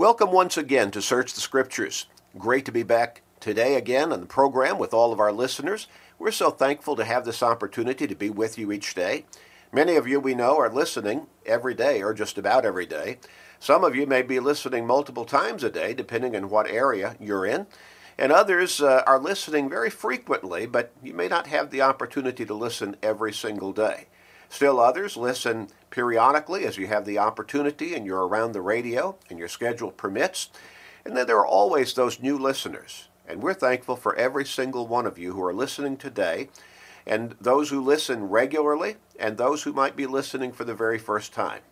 Welcome once again to Search the Scriptures. Great to be back today again on the program with all of our listeners. We're so thankful to have this opportunity to be with you each day. Many of you we know are listening every day or just about every day. Some of you may be listening multiple times a day, depending on what area you're in. And others are listening very frequently, but you may not have the opportunity to listen every single day. Still others listen periodically as you have the opportunity and you're around the radio and your schedule permits. And then there are always those new listeners. And we're thankful for every single one of you who are listening today, and those who listen regularly, and those who might be listening for the very first time.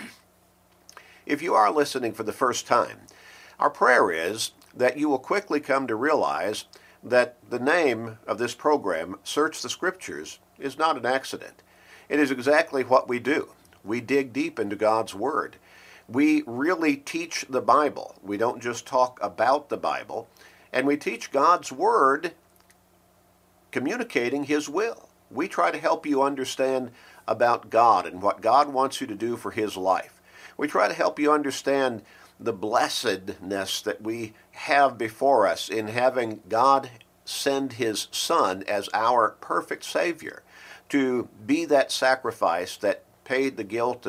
If you are listening for the first time, our prayer is that you will quickly come to realize that the name of this program, Search the Scriptures, is not an accident. It is exactly what we do. We dig deep into God's Word. We really teach the Bible. We don't just talk about the Bible. And we teach God's Word communicating His will. We try to help you understand about God and what God wants you to do for His life. We try to help you understand the blessedness that we have before us in having God send His Son as our perfect Savior to be that sacrifice that paid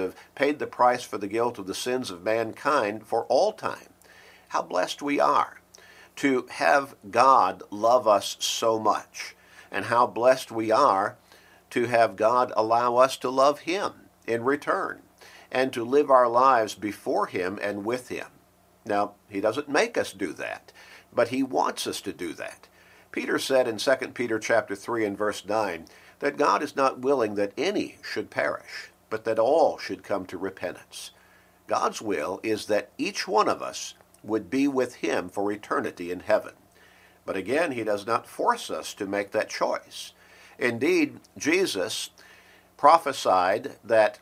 the price for the guilt of the sins of mankind for all time. How blessed we are to have God love us so much, and how blessed we are to have God allow us to love Him in return and to live our lives before Him and with Him. Now, He doesn't make us do that, but He wants us to do that. Peter said in 2 Peter chapter 3 and verse 9 that God is not willing that any should perish, but that all should come to repentance. God's will is that each one of us would be with Him for eternity in heaven. But again, He does not force us to make that choice. Indeed, Jesus prophesied that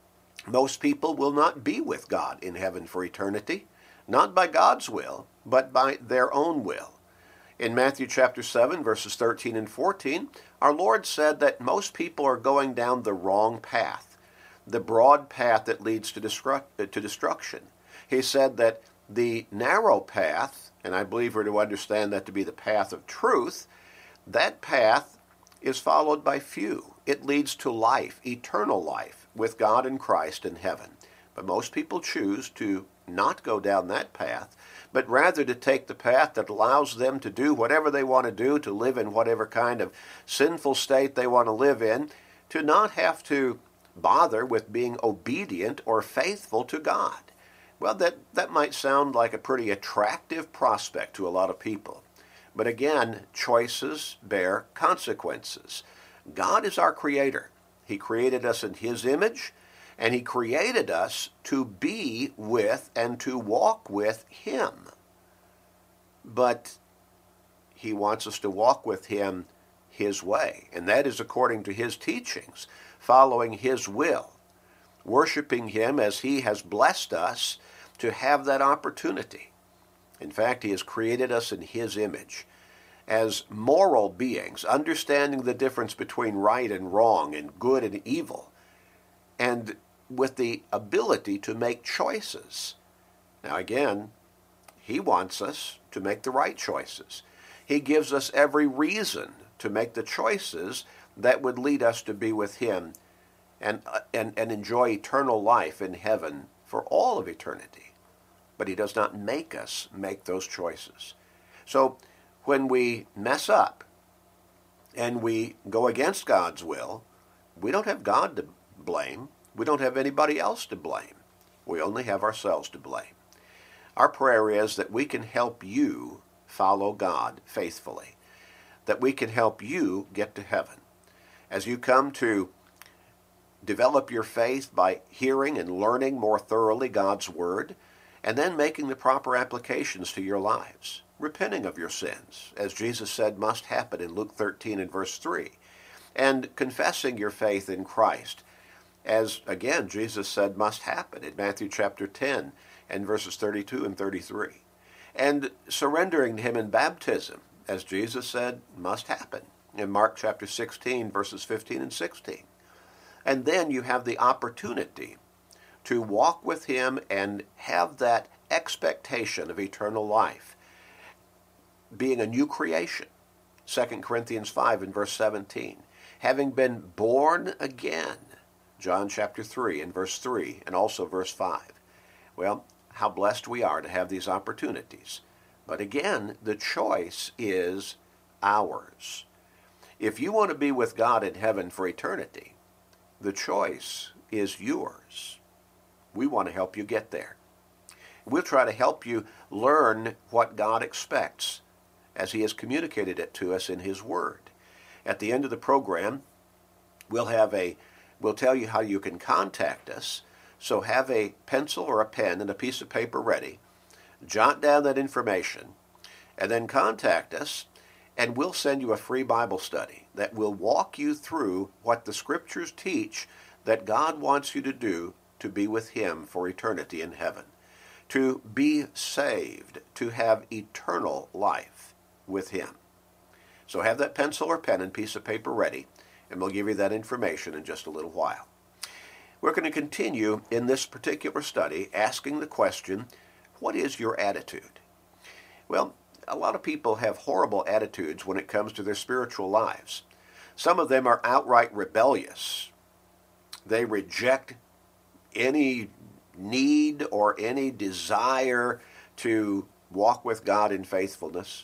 most people will not be with God in heaven for eternity, not by God's will, but by their own will. In Matthew chapter 7, verses 13 and 14, our Lord said that most people are going down the wrong path, the broad path that leads to destruction. He said that the narrow path, and I believe we're to understand that to be the path of truth, that path is followed by few. It leads to life, eternal life, with God and Christ in heaven. But most people choose to not go down that path, but rather to take the path that allows them to do whatever they want to do, to live in whatever kind of sinful state they want to live in, to not have to bother with being obedient or faithful to God. Well, that might sound like a pretty attractive prospect to a lot of people. But again, choices bear consequences. God is our Creator. He created us in His image, and He created us to be with and to walk with Him. But He wants us to walk with Him His way, and that is according to His teachings, following His will, worshiping Him as He has blessed us to have that opportunity. In fact, He has created us in His image as moral beings, understanding the difference between right and wrong and good and evil, and with the ability to make choices. Now again, He wants us to make the right choices. He gives us every reason to make the choices that would lead us to be with Him and enjoy eternal life in heaven for all of eternity. But He does not make us make those choices. So when we mess up and we go against God's will, we don't have God to blame. We don't have anybody else to blame. We only have ourselves to blame. Our prayer is that we can help you follow God faithfully, that we can help you get to heaven. As you come to develop your faith by hearing and learning more thoroughly God's Word, and then making the proper applications to your lives, repenting of your sins, as Jesus said must happen in Luke 13 and verse 3, and confessing your faith in Christ, as, again, Jesus said must happen in Matthew chapter 10 and verses 32 and 33, and surrendering to Him in baptism, as Jesus said must happen in Mark chapter 16, verses 15 and 16. And then you have the opportunity to walk with Him and have that expectation of eternal life, being a new creation. 2 Corinthians 5 and verse 17. Having been born again. John chapter 3 and verse 3 and also verse 5. Well, how blessed we are to have these opportunities. But again, the choice is ours. If you want to be with God in heaven for eternity, the choice is yours. We want to help you get there. We'll try to help you learn what God expects as He has communicated it to us in His Word. At the end of the program, we'll tell you how you can contact us. So have a pencil or a pen and a piece of paper ready. Jot down that information and then contact us, and we'll send you a free Bible study that will walk you through what the Scriptures teach that God wants you to do to be with Him for eternity in heaven, to be saved, to have eternal life with Him. So have that pencil or pen and piece of paper ready, and we'll give you that information in just a little while. We're going to continue in this particular study asking the question, what is your attitude? Well, a lot of people have horrible attitudes when it comes to their spiritual lives. Some of them are outright rebellious. They reject any need or any desire to walk with God in faithfulness.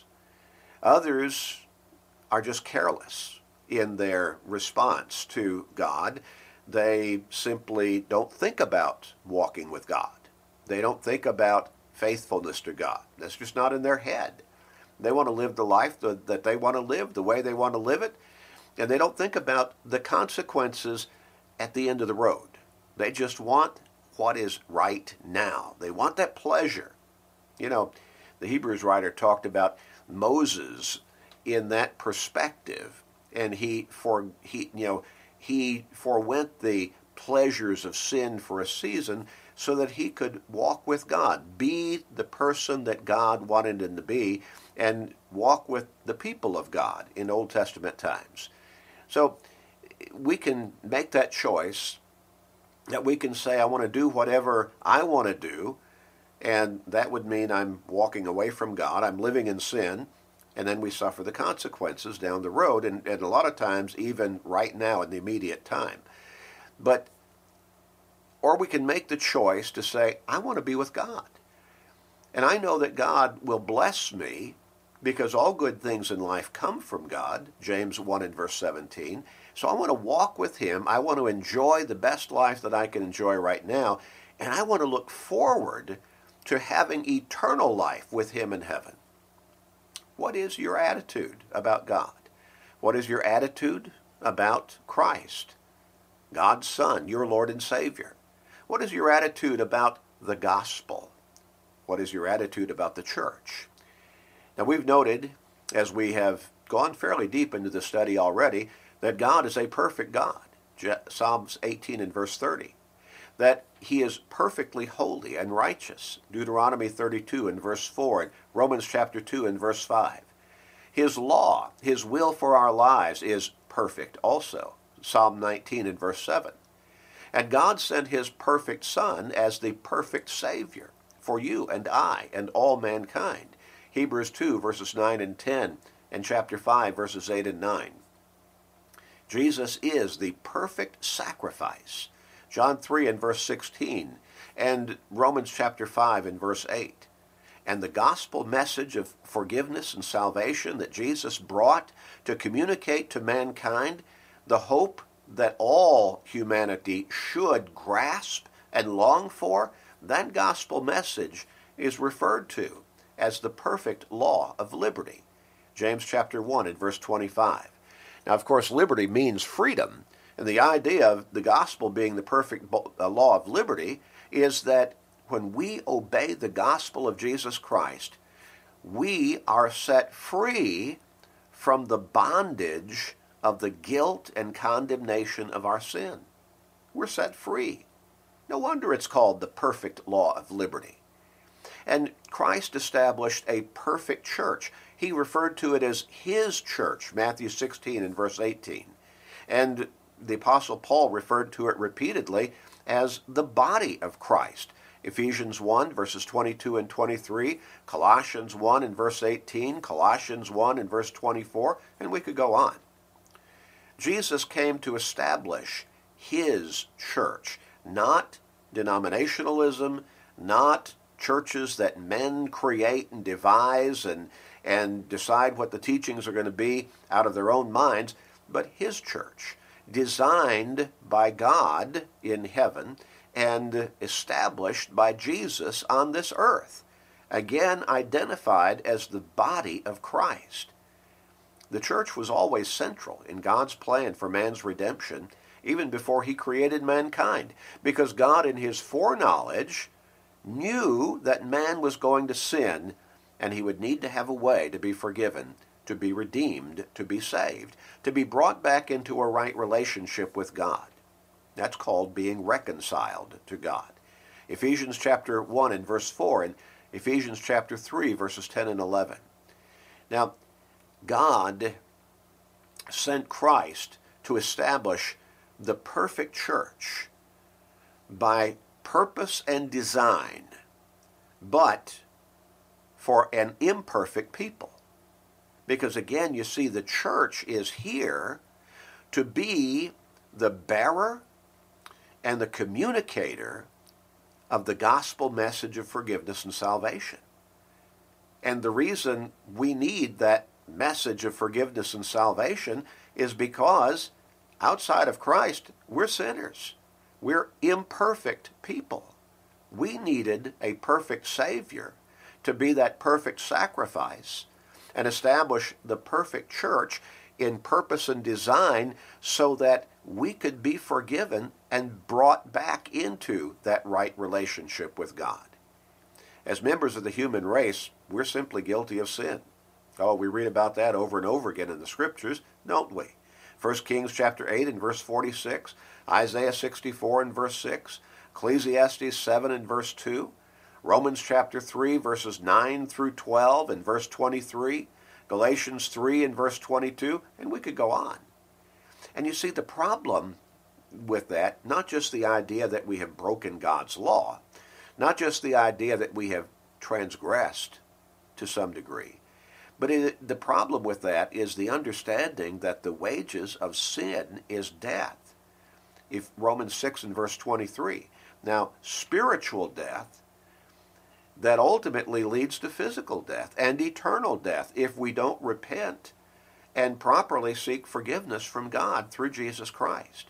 Others are just careless in their response to God. They simply don't think about walking with God. They don't think about faithfulness to God. That's just not in their head. They want to live the life that they want to live, the way they want to live it, and they don't think about the consequences at the end of the road. They just want what is right now. They want that pleasure. You know, the Hebrews writer talked about Moses in that perspective, and he forwent the pleasures of sin for a season so that he could walk with God, be the person that God wanted him to be, and walk with the people of God in Old Testament times. So we can make that choice, that we can say, I want to do whatever I want to do, and that would mean I'm walking away from God, I'm living in sin, and then we suffer the consequences down the road, and a lot of times even right now in the immediate time. Or we can make the choice to say, I want to be with God. And I know that God will bless me because all good things in life come from God, James 1 and verse 17. So I want to walk with Him. I want to enjoy the best life that I can enjoy right now. And I want to look forward to having eternal life with Him in heaven. What is your attitude about God? What is your attitude about Christ, God's Son, your Lord and Savior? What is your attitude about the gospel? What is your attitude about the church? Now, we've noted, as we have gone fairly deep into the study already, that God is a perfect God. Psalms 18 and verse 30. That He is perfectly holy and righteous. Deuteronomy 32 and verse 4, and Romans chapter 2 and verse 5. His law, His will for our lives is perfect also. Psalm 19 and verse 7. And God sent His perfect Son as the perfect Savior for you and I and all mankind. Hebrews 2 verses 9 and 10 and chapter 5 verses 8 and 9. Jesus is the perfect sacrifice. John 3 and verse 16 and Romans chapter 5 and verse 8. And the gospel message of forgiveness and salvation that Jesus brought to communicate to mankind the hope that all humanity should grasp and long for, that gospel message is referred to as the perfect law of liberty. James chapter 1 and verse 25. Now, of course, liberty means freedom. And the idea of the gospel being the perfect law of liberty is that when we obey the gospel of Jesus Christ, we are set free from the bondage of the guilt and condemnation of our sin. We're set free. No wonder it's called the perfect law of liberty. And Christ established a perfect church. He referred to it as His church, Matthew 16 and verse 18. And the Apostle Paul referred to it repeatedly as the body of Christ. Ephesians 1, verses 22 and 23, Colossians 1 and verse 18, Colossians 1 and verse 24, and we could go on. Jesus came to establish his church, not denominationalism, not churches that men create and devise and decide what the teachings are going to be out of their own minds, but his church, designed by God in heaven and established by Jesus on this earth, again identified as the body of Christ. The church was always central in God's plan for man's redemption, even before he created mankind, because God in his foreknowledge knew that man was going to sin and he would need to have a way to be forgiven, to be redeemed, to be saved, to be brought back into a right relationship with God. That's called being reconciled to God. Ephesians chapter 1 and verse 4 and Ephesians chapter 3 verses 10 and 11. Now, God sent Christ to establish the perfect church by purpose and design, but for an imperfect people. Because again, you see, the church is here to be the bearer and the communicator of the gospel message of forgiveness and salvation. And the reason we need that message of forgiveness and salvation is because outside of Christ, we're sinners. We're imperfect people. We needed a perfect Savior to be that perfect sacrifice and establish the perfect church in purpose and design so that we could be forgiven and brought back into that right relationship with God. As members of the human race, we're simply guilty of sin. Oh, we read about that over and over again in the Scriptures, don't we? 1 Kings chapter 8 and verse 46, Isaiah 64 and verse 6, Ecclesiastes 7 and verse 2, Romans chapter 3 verses 9 through 12 and verse 23, Galatians 3 and verse 22, and we could go on. And you see the problem with that, not just the idea that we have broken God's law, not just the idea that we have transgressed to some degree, but the problem with that is the understanding that the wages of sin is death. If Romans 6 and verse 23. Now, spiritual death that ultimately leads to physical death and eternal death if we don't repent and properly seek forgiveness from God through Jesus Christ.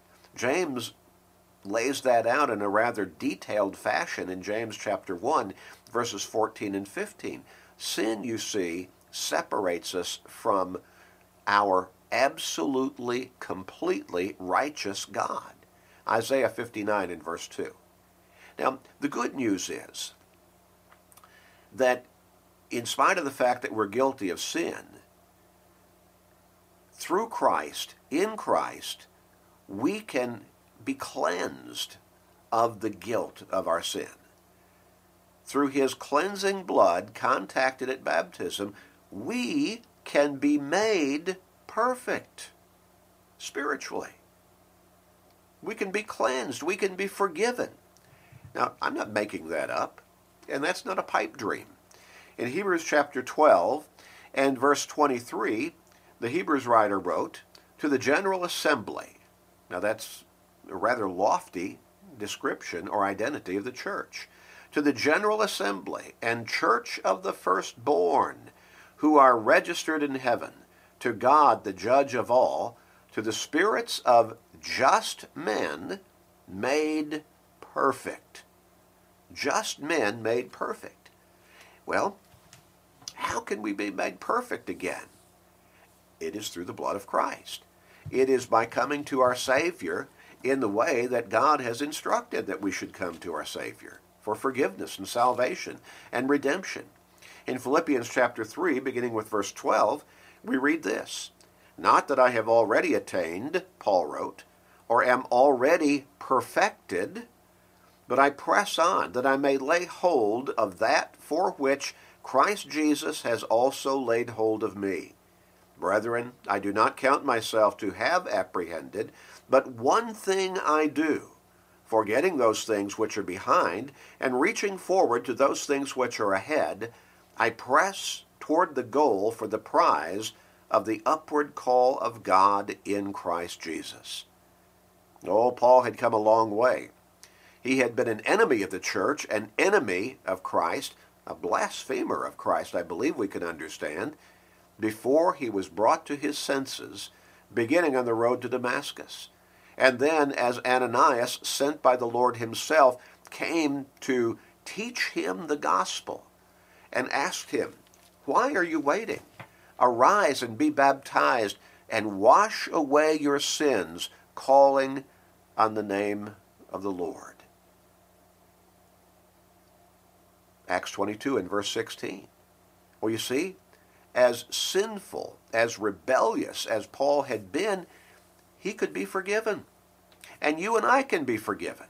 James lays that out in a rather detailed fashion in James chapter 1, verses 14 and 15. Sin, you see, separates us from our absolutely, completely righteous God. Isaiah 59 and verse 2. Now, the good news is that in spite of the fact that we're guilty of sin, through Christ, in Christ, we can be cleansed of the guilt of our sin. Through his cleansing blood contacted at baptism, we can be made perfect spiritually. We can be cleansed. We can be forgiven. Now, I'm not making that up, and that's not a pipe dream. In Hebrews chapter 12 and verse 23, the Hebrews writer wrote, "To the general assembly." Now, that's a rather lofty description or identity of the church. "To the general assembly and church of the firstborn, who are registered in heaven, to God the judge of all, to the spirits of just men made perfect." Just men made perfect. Well, how can we be made perfect again? It is through the blood of Christ. It is by coming to our Savior in the way that God has instructed that we should come to our Savior for forgiveness and salvation and redemption. In Philippians chapter 3, beginning with verse 12, we read this, "Not that I have already attained," Paul wrote, "or am already perfected, but I press on, that I may lay hold of that for which Christ Jesus has also laid hold of me. Brethren, I do not count myself to have apprehended, but one thing I do, forgetting those things which are behind, and reaching forward to those things which are ahead, I press toward the goal for the prize of the upward call of God in Christ Jesus. Oh, Paul had come a long way. He had been an enemy of the church, an enemy of Christ, a blasphemer of Christ, I believe we can understand, before he was brought to his senses, beginning on the road to Damascus. And then, as Ananias, sent by the Lord himself, came to teach him the gospel and asked him, "Why are you waiting? Arise and be baptized and wash away your sins, calling on the name of the Lord." Acts 22 and verse 16. Well, you see, as sinful, as rebellious as Paul had been, he could be forgiven. And you and I can be forgiven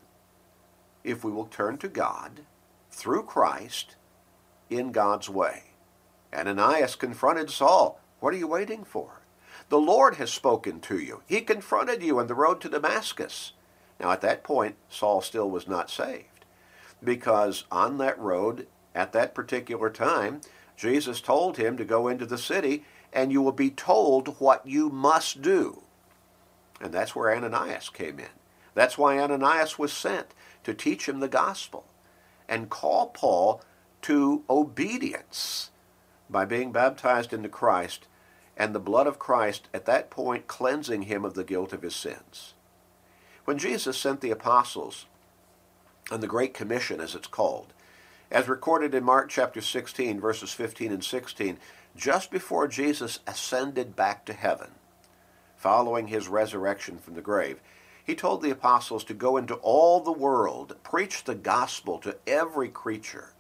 if we will turn to God through Christ in God's way. Ananias confronted Saul. What are you waiting for? The Lord has spoken to you. He confronted you on the road to Damascus. Now at that point, Saul still was not saved, because on that road, at that particular time, Jesus told him to go into the city and you will be told what you must do. And that's where Ananias came in. That's why Ananias was sent, to teach him the gospel and call Paul to obedience by being baptized into Christ, and the blood of Christ at that point cleansing him of the guilt of his sins. When Jesus sent the apostles on the Great Commission, as it's called, as recorded in Mark chapter 16, verses 15 and 16, just before Jesus ascended back to heaven, following his resurrection from the grave, he told the apostles to go into all the world, preach the gospel to every creature.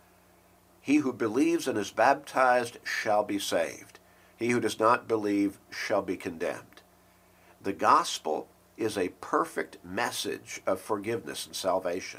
He who believes and is baptized shall be saved. He who does not believe shall be condemned. The gospel is a perfect message of forgiveness and salvation.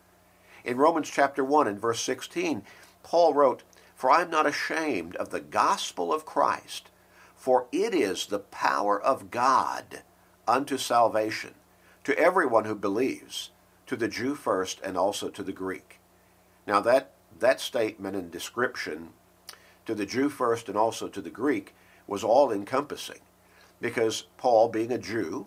In Romans chapter 1 and verse 16, Paul wrote, "For I am not ashamed of the gospel of Christ, for it is the power of God unto salvation, to everyone who believes, to the Jew first and also to the Greek." Now that statement and description, to the Jew first and also to the Greek, was all-encompassing, because Paul, being a Jew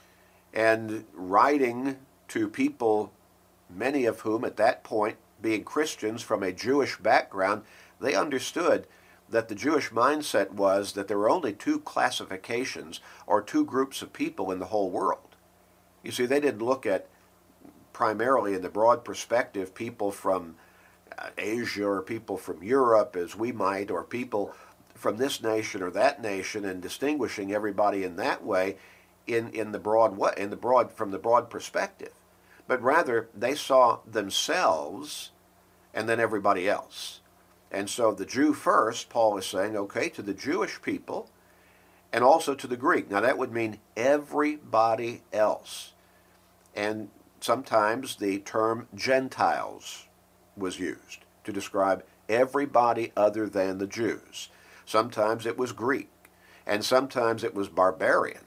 and writing to people, many of whom at that point, being Christians from a Jewish background, they understood that the Jewish mindset was that there were only two classifications or two groups of people in the whole world. You see, they didn't look at, primarily in the broad perspective, people from Asia or people from Europe as we might, or people from this nation or that nation, and distinguishing everybody in that way from the broad perspective. But rather, they saw themselves and then everybody else. And so the Jew first, Paul is saying, okay, to the Jewish people and also to the Greek. Now that would mean everybody else. And sometimes the term Gentiles was used to describe everybody other than the Jews. Sometimes it was Greek, and sometimes it was barbarian.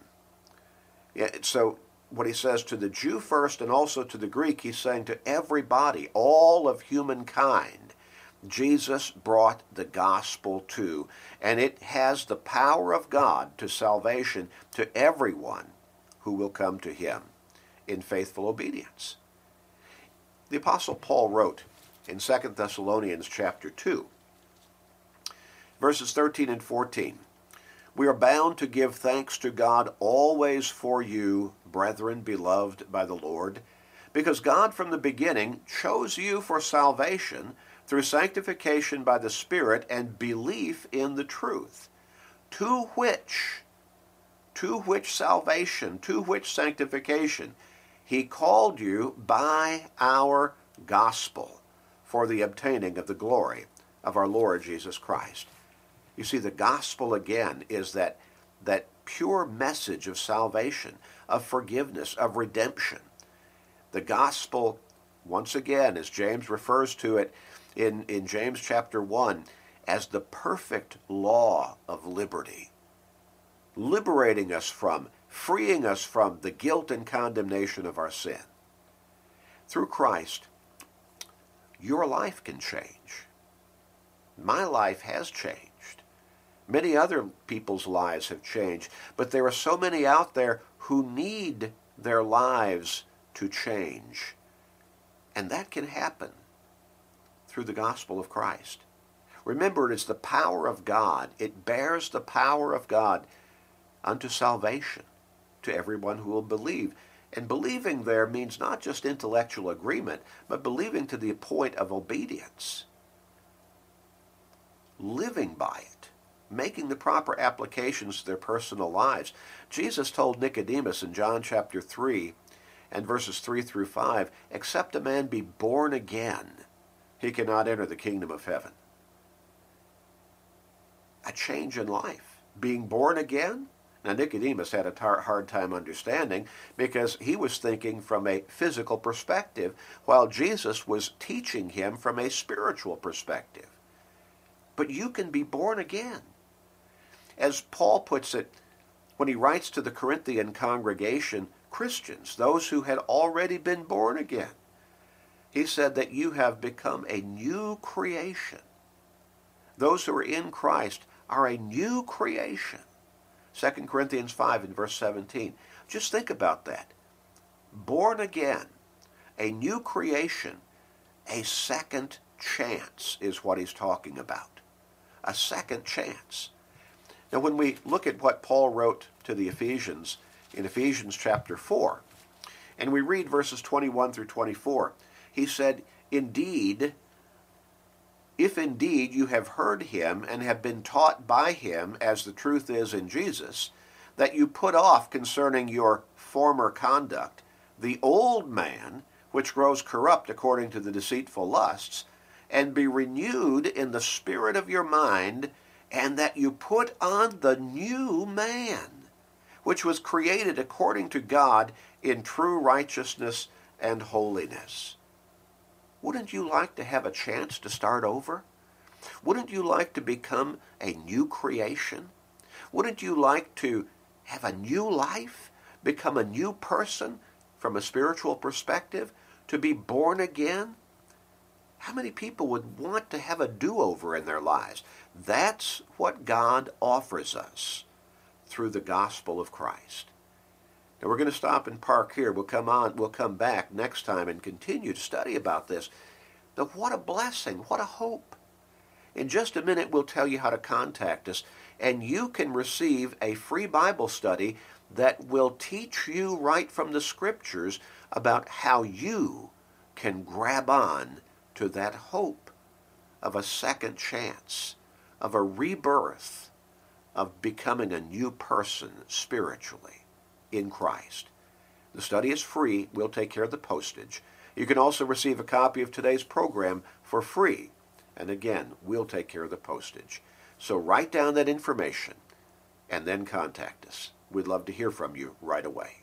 So what he says, to the Jew first and also to the Greek, he's saying to everybody, all of humankind, Jesus brought the gospel to, and it has the power of God to salvation to everyone who will come to him in faithful obedience. The Apostle Paul wrote in 2 Thessalonians chapter 2, verses 13 and 14, "We are bound to give thanks to God always for you, brethren beloved by the Lord, because God from the beginning chose you for salvation through sanctification by the Spirit and belief in the truth, to which salvation, to which sanctification, he called you by our gospel, for the obtaining of the glory of our Lord Jesus Christ." You see, the gospel, again, is that pure message of salvation, of forgiveness, of redemption. The gospel, once again, as James refers to it in James chapter 1, as the perfect law of liberty, liberating us from, freeing us from the guilt and condemnation of our sin. through Christ, your life can change. My life has changed. Many other people's lives have changed, but there are so many out there who need their lives to change. And that can happen through the gospel of Christ. Remember, it is the power of God. It bears the power of God unto salvation to everyone who will believe. And believing there means not just intellectual agreement, but believing to the point of obedience. Living by it. Making the proper applications to their personal lives. Jesus told Nicodemus in John chapter 3 and verses 3 through 5, except a man be born again, he cannot enter the kingdom of heaven. A change in life. Being born again? Now Nicodemus had a hard time understanding because he was thinking from a physical perspective while Jesus was teaching him from a spiritual perspective. But you can be born again. As Paul puts it when he writes to the Corinthian congregation, Christians, those who had already been born again, he said that you have become a new creation. Those who are in Christ are a new creation. 2 Corinthians 5 and verse 17. Just think about that. Born again, a new creation, a second chance is what he's talking about. A second chance. Now when we look at what Paul wrote to the Ephesians in Ephesians chapter 4, and we read verses 21 through 24, he said, Indeed, if indeed you have heard him and have been taught by him, as the truth is in Jesus, that you put off concerning your former conduct the old man, which grows corrupt according to the deceitful lusts, and be renewed in the spirit of your mind, and that you put on the new man, which was created according to God in true righteousness and holiness. Wouldn't you like to have a chance to start over? Wouldn't you like to become a new creation? Wouldn't you like to have a new life, become a new person from a spiritual perspective, to be born again? How many people would want to have a do-over in their lives? That's what God offers us through the gospel of Christ. Now we're going to stop and park here. We'll come back next time and continue to study about this. But what a blessing, what a hope. In just a minute we'll tell you how to contact us, and you can receive a free Bible study that will teach you right from the Scriptures about how you can grab on to that hope of a second chance, of a rebirth, of becoming a new person spiritually in Christ. The study is free. We'll take care of the postage. You can also receive a copy of today's program for free. And again, we'll take care of the postage. So write down that information and then contact us. We'd love to hear from you right away.